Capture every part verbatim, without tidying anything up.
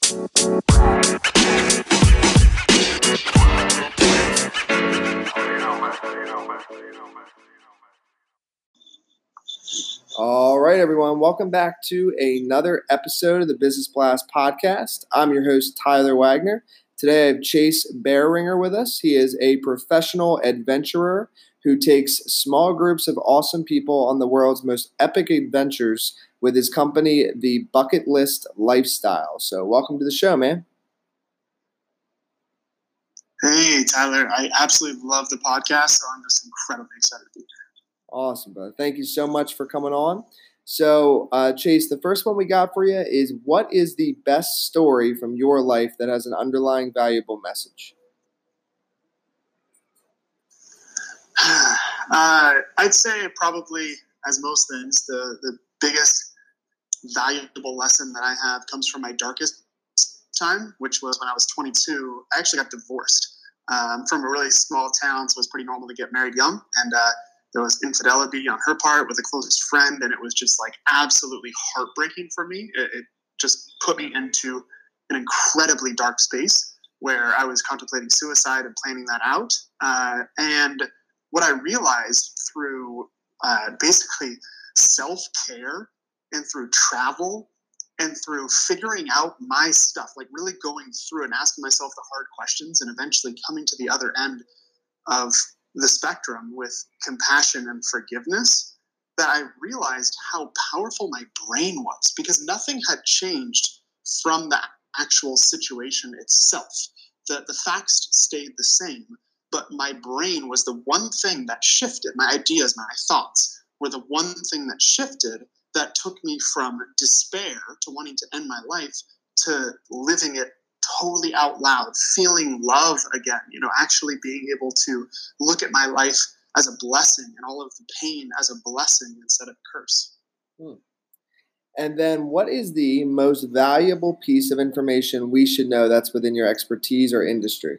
All right, everyone. Welcome back to another episode of the Business Blast podcast. I'm your host, Tyler Wagner. Today, I have Chase Bearinger with us. He is a professional adventurer who takes small groups of awesome people on the world's most epic adventures with his company, The Bucket List Lifestyle. So welcome to the show, man. Hey, Tyler. I absolutely love the podcast, so I'm just incredibly excited to be here. Awesome, brother. Thank you so much for coming on. So, uh, Chase, the first one we got for you is, what is the best story from your life that has an underlying valuable message? Uh, I'd say probably, as most things, the, the biggest valuable lesson that I have comes from my darkest time, which was when I was twenty-two. I actually got divorced. Um, from a really small town, so it was pretty normal to get married young. And uh, there was infidelity on her part with a closest friend, and it was just like absolutely heartbreaking for me. It, it just put me into an incredibly dark space where I was contemplating suicide and planning that out. Uh, and what I realized through uh, basically self-care and through travel and through figuring out my stuff, like really going through and asking myself the hard questions and eventually coming to the other end of the spectrum with compassion and forgiveness, that I realized how powerful my brain was, because nothing had changed from the actual situation itself. The, the facts stayed the same, but my brain was the one thing that shifted. My ideas, my thoughts were the one thing that shifted, that took me from despair to wanting to end my life to living it totally out loud, feeling love again, you know, actually being able to look at my life as a blessing and all of the pain as a blessing instead of a curse. Hmm. And then, what is the most valuable piece of information we should know that's within your expertise or industry?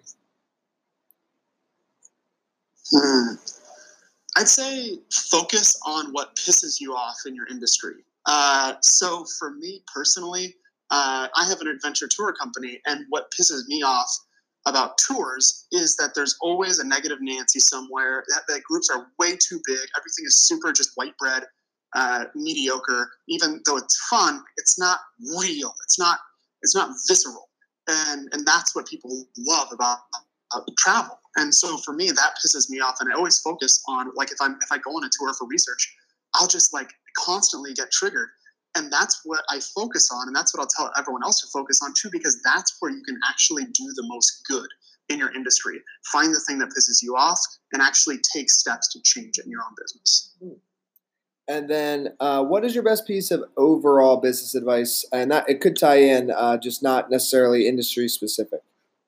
Hmm. I'd say focus on what pisses you off in your industry. Uh, so for me personally, uh, I have an adventure tour company, and what pisses me off about tours is that there's always a negative Nancy somewhere, that, that groups are way too big, everything is super just white bread, uh, mediocre. Even though it's fun, it's not real, it's not it's not visceral, and and that's what people love about uh, travel. And so for me, that pisses me off, and I always focus on, like, if I'm if I go on a tour for research, I'll just like constantly get triggered. And that's what I focus on, and that's what I'll tell everyone else to focus on too, because that's where you can actually do the most good in your industry. Find the thing that pisses you off and actually take steps to change it in your own business. And then, uh, what is your best piece of overall business advice? And that, it could tie in, uh, just not necessarily industry specific.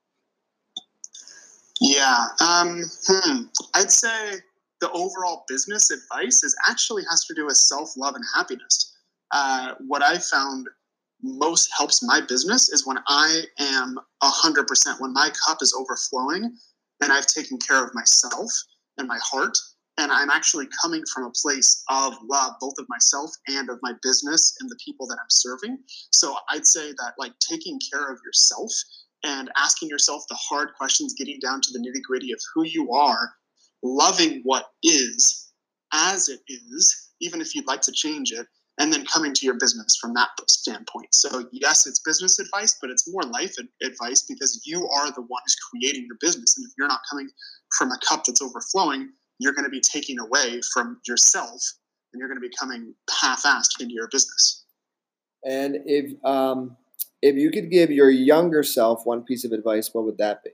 Yeah, um, hmm. I'd say the overall business advice is actually has to do with self-love and happiness. Uh, what I found most helps my business is when I am one hundred percent, when my cup is overflowing and I've taken care of myself and my heart, and I'm actually coming from a place of love, both of myself and of my business and the people that I'm serving. So I'd say that, like, taking care of yourself and asking yourself the hard questions, getting down to the nitty-gritty of who you are, loving what is as it is, even if you'd like to change it, and then coming to your business from that standpoint. So yes, it's business advice, but it's more life advice, because you are the one who's creating your business. And if you're not coming from a cup that's overflowing, you're going to be taking away from yourself, and you're going to be coming half-assed into your business. And if um, if you could give your younger self one piece of advice, what would that be?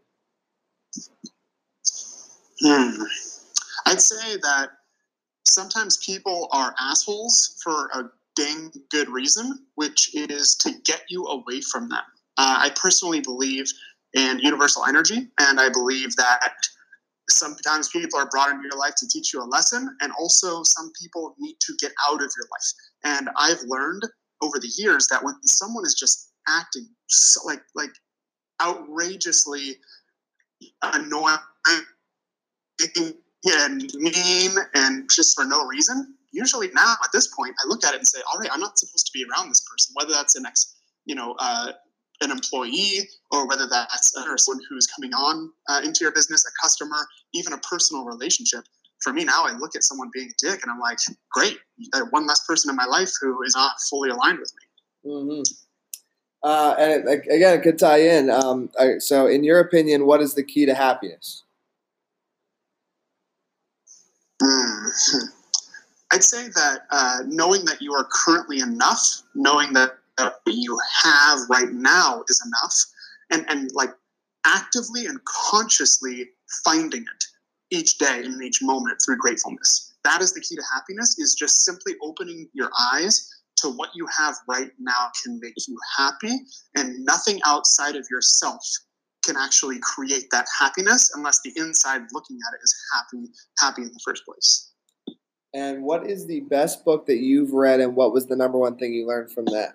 Hmm. I'd say that sometimes people are assholes for a dang good reason, which is to get you away from them. Uh, I personally believe in universal energy, and I believe that sometimes people are brought into your life to teach you a lesson, and also some people need to get out of your life. And I've learned over the years that when someone is just acting so, like like outrageously annoying and mean and just for no reason, usually now at this point I look at it and say, all right, I'm not supposed to be around this person, whether that's an ex, you know, uh, an employee, or whether that's a someone who's coming on uh, into your business, a customer, even a personal relationship. For me now, I look at someone being a dick and I'm like, great, one less person in my life who is not fully aligned with me. Mm-hmm. Uh, and it, again, it could tie in. Um, so in your opinion, what is the key to happiness? Mm. I'd say that uh, knowing that you are currently enough, knowing that what you have right now is enough, and, and like actively and consciously finding it each day and each moment through gratefulness. That is the key to happiness, is just simply opening your eyes to what you have right now can make you happy, and nothing outside of yourself can actually create that happiness unless the inside looking at it is happy, happy in the first place. And what is the best book that you've read, and what was the number one thing you learned from that?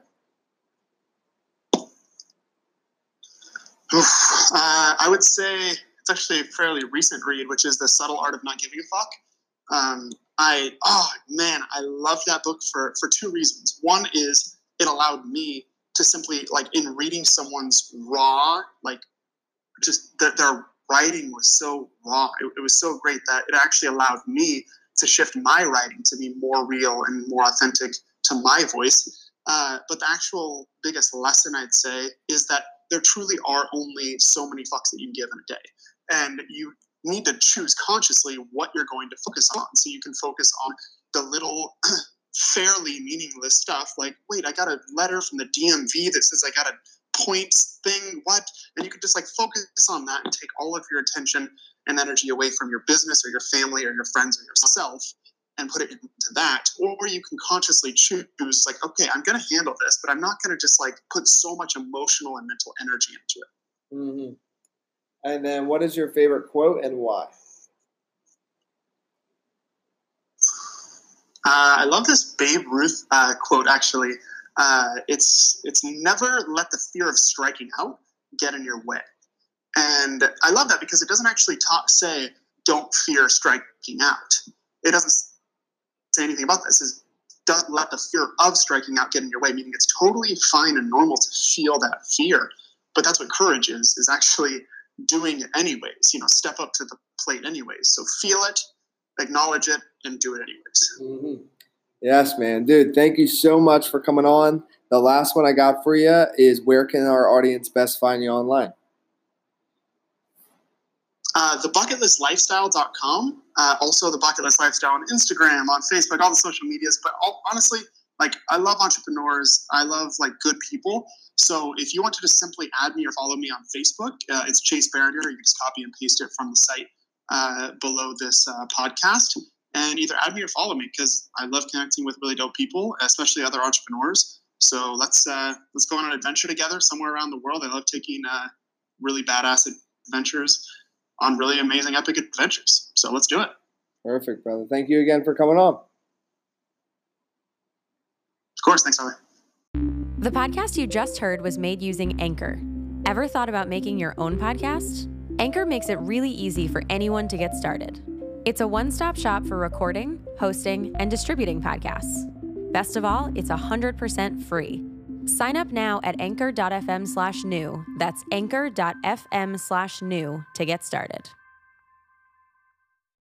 Oof, uh, I would say it's actually a fairly recent read, which is The Subtle Art of Not Giving a Fuck. Um, I, oh man, I love that book for, for two reasons. One is it allowed me to simply, like, in reading someone's raw, like, just their, their writing was so raw. It, it was so great that it actually allowed me to shift my writing to be more real and more authentic to my voice. Uh, but the actual biggest lesson, I'd say, is that there truly are only so many fucks that you can give in a day. And you need to choose consciously what you're going to focus on. So you can focus on the little fairly meaningless stuff, like, wait, I got a letter from the D M V that says I got a points thing, what? And you could just like focus on that and take all of your attention and energy away from your business or your family or your friends or yourself and put it into that. Or you can consciously choose, like, okay, I'm going to handle this, but I'm not going to just like put so much emotional and mental energy into it. Mm-hmm. And then what is your favorite quote and why? Uh, I love this Babe Ruth uh, quote, actually. Uh, it's it's never let the fear of striking out get in your way. And I love that because it doesn't actually talk, say, don't fear striking out. It doesn't say anything about this. It says, don't let the fear of striking out get in your way, meaning it's totally fine and normal to feel that fear. But that's what courage is, is actually doing it anyways. You know, step up to the plate anyways. So feel it, acknowledge it, and do it anyways. Mm-hmm. Yes, man. Dude, thank you so much for coming on. The last one I got for you is, where can our audience best find you online? Uh, the bucket list lifestyle dot com. Uh, also, The Bucket List Lifestyle on Instagram, on Facebook, all the social medias. But all, honestly, like, I love entrepreneurs. I love, like, good people. So if you want to just simply add me or follow me on Facebook, uh, it's Chase Barringer. You can just copy and paste it from the site uh, below this uh, podcast. And either add me or follow me, because I love connecting with really dope people, especially other entrepreneurs. So let's uh, let's go on an adventure together somewhere around the world. I love taking uh, really badass adventures on really amazing, epic adventures. So let's do it. Perfect, brother. Thank you again for coming on. Of course. Thanks, Holly. The podcast you just heard was made using Anchor. Ever thought about making your own podcast? Anchor makes it really easy for anyone to get started. It's a one-stop shop for recording, hosting, and distributing podcasts. Best of all, it's one hundred percent free. Sign up now at anchor dot f m slash new. That's anchor dot f m slash new to get started.